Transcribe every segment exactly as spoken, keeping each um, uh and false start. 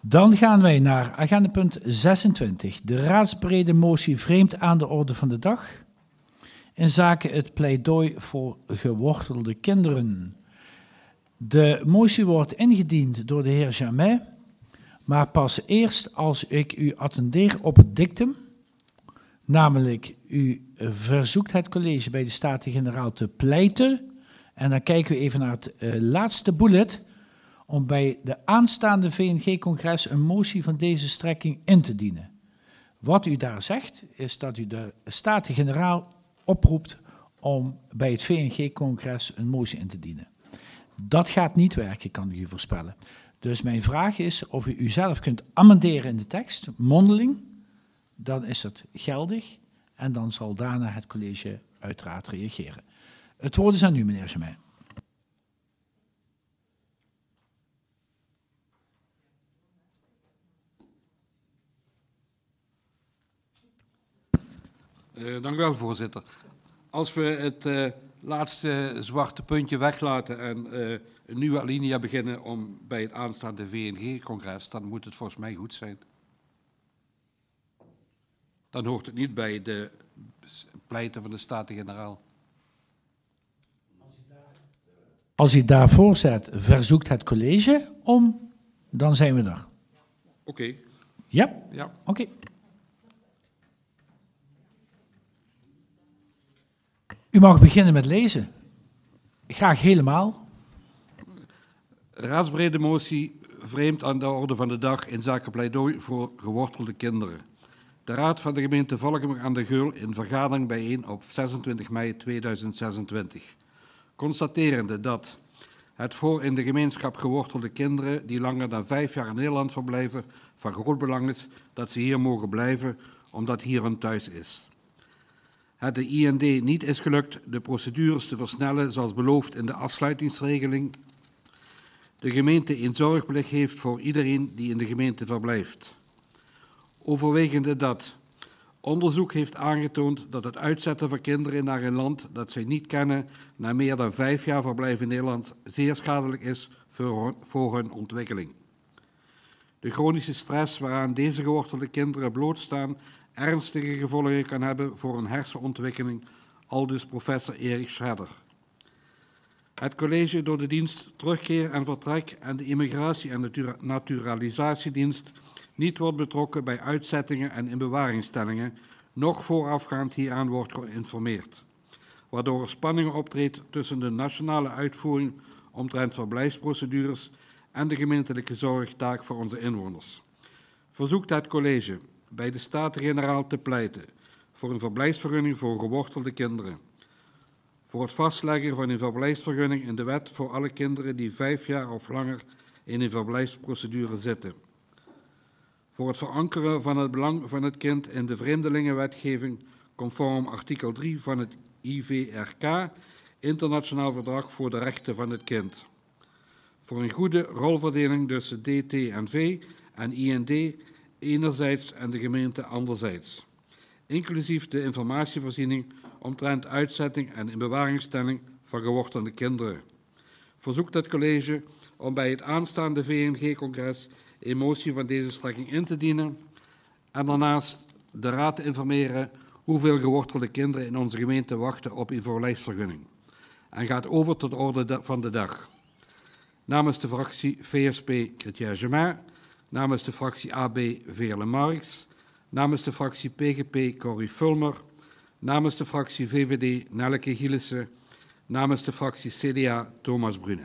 Dan gaan wij naar agendapunt zesentwintig. De raadsbrede motie vreemd aan de orde van de dag. In zaken het pleidooi voor gewortelde kinderen. De motie wordt ingediend door de heer Jamet, maar pas eerst als ik u attendeer op het dictum, namelijk u verzoekt het college bij de Staten-Generaal te pleiten, en dan kijken we even naar het uh, laatste bullet, om bij de aanstaande V N G-congres een motie van deze strekking in te dienen. Wat u daar zegt, is dat u de Staten-Generaal oproept om bij het V N G-congres een motie in te dienen. Dat gaat niet werken, kan ik u voorspellen. Dus mijn vraag is of u uzelf kunt amenderen in de tekst, mondeling, dan is het geldig en dan zal daarna het college uiteraard reageren. Het woord is aan u, meneer Jamet. Uh, dank u wel, voorzitter. Als we het uh, laatste zwarte puntje weglaten en uh, een nieuwe alinea beginnen om bij het aanstaande V N G-congres, dan moet het volgens mij goed zijn. Dan hoort het niet bij de pleiten van de Staten-Generaal. Als u daarvoor zet, verzoekt het college om, dan zijn we er. Oké. Okay. Ja? Ja. Oké. Okay. U mag beginnen met lezen. Graag helemaal. Raadsbrede motie vreemd aan de orde van de dag in zaken pleidooi voor gewortelde kinderen. De Raad van de gemeente Volchem aan de Geul in vergadering bijeen op zesentwintig mei tweeduizend zesentwintig. Constaterende dat het voor in de gemeenschap gewortelde kinderen die langer dan vijf jaar in Nederland verblijven van groot belang is dat ze hier mogen blijven omdat hier hun thuis is. Het de I N D niet is gelukt de procedures te versnellen zoals beloofd in de afsluitingsregeling. De gemeente een zorgplicht heeft voor iedereen die in de gemeente verblijft. Overwegende dat onderzoek heeft aangetoond dat het uitzetten van kinderen naar een land dat zij niet kennen na meer dan vijf jaar verblijf in Nederland zeer schadelijk is voor hun ontwikkeling. De chronische stress waaraan deze gewortelde kinderen blootstaan ernstige gevolgen kan hebben voor hun hersenontwikkeling, aldus professor Erik Schredder. Het college door de dienst Terugkeer en Vertrek en de Immigratie- en Naturalisatiedienst niet wordt betrokken bij uitzettingen en inbewaringstellingen, noch voorafgaand hieraan wordt geïnformeerd, waardoor er spanning optreedt tussen de nationale uitvoering omtrent verblijfsprocedures en de gemeentelijke zorgtaak voor onze inwoners. Verzoekt het college bij de Staten-Generaal te pleiten voor een verblijfsvergunning voor gewortelde kinderen, voor het vastleggen van een verblijfsvergunning in de wet voor alle kinderen die vijf jaar of langer in een verblijfsprocedure zitten, voor het verankeren van het belang van het kind in de vreemdelingenwetgeving conform artikel drie van het I V R K, Internationaal Verdrag voor de Rechten van het Kind, voor een goede rolverdeling tussen D T N V en I N D enerzijds en de gemeente anderzijds, inclusief de informatievoorziening omtrent uitzetting en inbewaringstelling van gewortelde kinderen. Verzoekt het college om bij het aanstaande V N G-congres een motie van deze strekking in te dienen en daarnaast de Raad te informeren hoeveel gewortelde kinderen in onze gemeente wachten op een verblijfsvergunning. En gaat over tot de orde van de dag. Namens de fractie V S P Chrétien Jamet, namens de fractie A B Veerle Marx, namens de fractie P G P Corrie Fulmer, namens de fractie V V D Nelleke Gielissen, namens de fractie C D A Thomas Brune.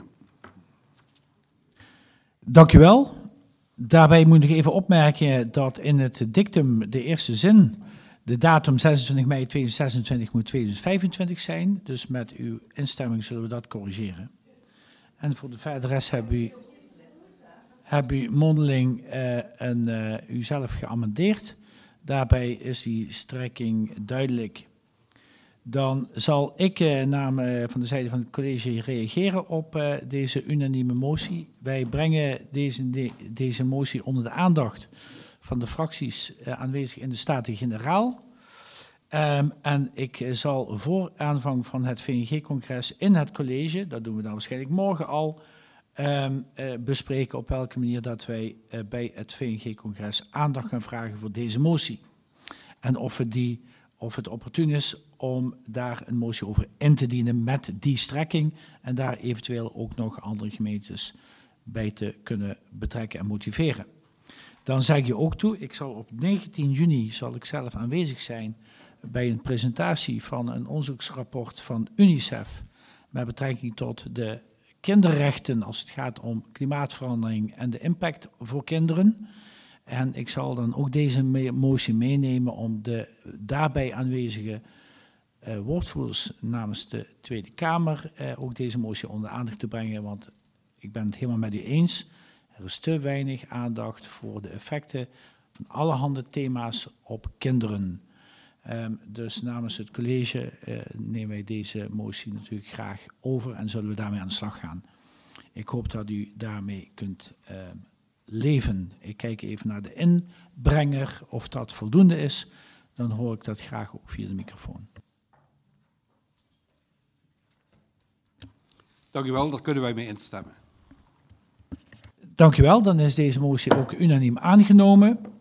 Dank u wel. Daarbij moet ik even opmerken dat in het dictum de eerste zin de datum zesentwintig mei tweeduizend zesentwintig moet tweeduizend vijfentwintig zijn. Dus met uw instemming zullen we dat corrigeren. En voor de verdere rest hebben u, hebben u mondeling uh, en uh, u zelf geamendeerd. Daarbij is die strekking duidelijk. Dan zal ik uh, namen van de zijde van het college reageren op uh, deze unanieme motie. Wij brengen deze, de, deze motie onder de aandacht van de fracties uh, aanwezig in de Staten-Generaal. Um, en ik uh, zal voor aanvang van het V N G-congres in het college, dat doen we dan waarschijnlijk morgen al, um, uh, bespreken op welke manier dat wij uh, bij het V N G-congres aandacht gaan vragen voor deze motie. En of het, die, of het opportun is om daar een motie over in te dienen met die strekking en daar eventueel ook nog andere gemeentes bij te kunnen betrekken en motiveren. Dan zeg je ook toe, ik zal op negentien juni zal ik zelf aanwezig zijn bij een presentatie van een onderzoeksrapport van UNICEF met betrekking tot de kinderrechten als het gaat om klimaatverandering en de impact voor kinderen. En ik zal dan ook deze motie meenemen om de daarbij aanwezige uh, woordvoerders namens de Tweede Kamer uh, ook deze motie onder aandacht te brengen, want ik ben het helemaal met u eens. Er is te weinig aandacht voor de effecten van allerhande thema's op kinderen. Um, dus namens het college uh, nemen wij deze motie natuurlijk graag over en zullen we daarmee aan de slag gaan. Ik hoop dat u daarmee kunt uh, leven. Ik kijk even naar de inbrenger of dat voldoende is. Dan hoor ik dat graag ook via de microfoon. Dank u wel, daar kunnen wij mee instemmen. Dank u wel, dan is deze motie ook unaniem aangenomen.